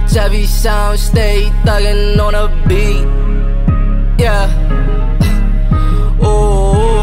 Chevy sound, stay thuggin' on a beat. Yeah. Ooh.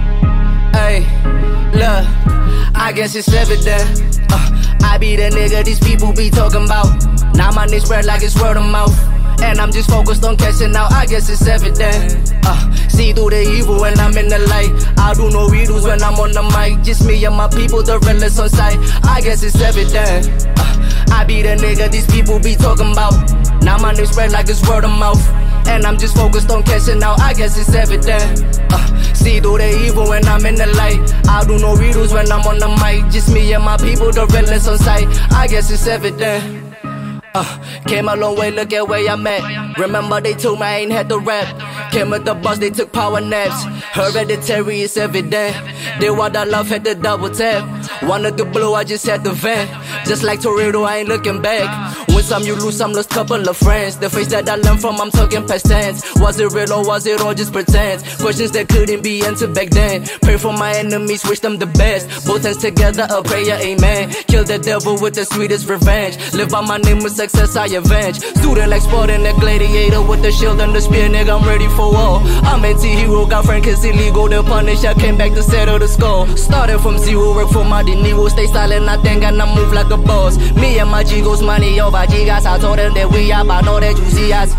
Hey, look, I guess it's evident. I be the nigga these people be talking about. Now my name spread like it's word of mouth, and I'm just focused on catching out. I guess it's evident. See through the evil when I'm in the light. I do no redos when I'm on the mic. Just me and my people, the realest on sight. I guess it's evident. I be the nigga these people be talking about. Now my name spread like it's word of mouth, and I'm just focused on catching out. I guess it's evident. See through the evil when I'm in the light. I do no redos when I'm on the mic. Just me and my people, the realest on sight. I guess it's evident. Came a long way, look at where I'm at. Remember they told me I ain't had to rap. Came with the bus, they took power naps. Hereditary is evident. They want that love, had to double tap. Wanted to blow, I just had to vent. Just like Toretto, I ain't looking back. Win some, you lose some, lost couple of friends. The face that I learned from, I'm talking past tense. Was it real or was it all just pretend? Questions that couldn't be answered back then. Pray for my enemies, wish them the best. Both hands together, a prayer, amen. Kill the devil with the sweetest revenge. Live by my name with success, I avenge. Student like Spartan, a gladiator with the shield and the spear, nigga, I'm ready for war. I'm anti-hero, got friend cause illegal to punish. I came back to settle the score. Started from zero, work for my dinero. Stay silent, I think, and I move like a boss. Me and my Gigos, money over Gigas. I told them that we up, I know that you see us.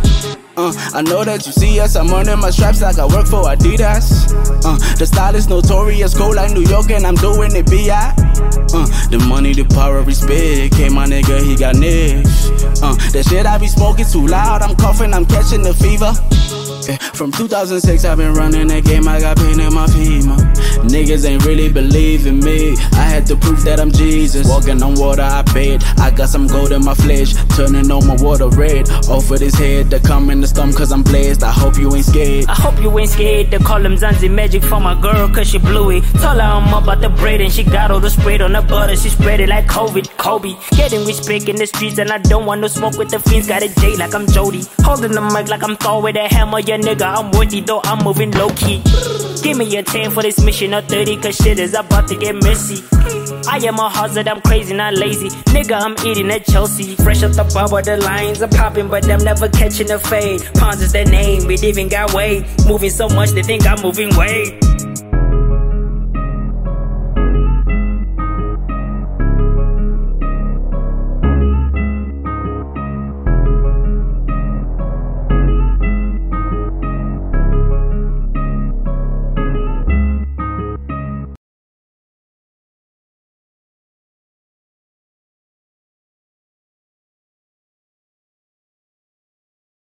I know that you see us. I'm running my straps like I work for Adidas. The style is notorious, cold like New York, and I'm doing it B.I. The money, the power, respect. Came my nigga, he got niggas. That shit I be smoking too loud. I'm coughing, I'm catching the fever. From 2006 I've been running that game, I got pain in my feet, niggas ain't really believing me. I had to prove that I'm Jesus. Walking on water, I paid. I got some gold in my flesh, turning on my water red. Off of this head, they come in the storm cause I'm blessed. I hope you ain't scared. I hope you ain't scared. They call him Zanzi Magic for my girl cause she blew it. Told her I'm about the bread and she got all the spread on the butter. She spread it like COVID, Kobe. Getting respect in the streets and I don't want no smoke with the fiends. Got a J like I'm Jody. Holding the mic like I'm Thor with a hammer. Yeah nigga, I'm worthy though I'm moving low key. Give me a 10 for this mission or 30 cause shit is about to get messy. I am a hazard, I'm crazy, not lazy. Nigga, I'm eating at Chelsea. Fresh up the bubble, the lines are popping, but them never catching the fade. Pons is their name, it even got weight. Moving so much, they think I'm moving weight.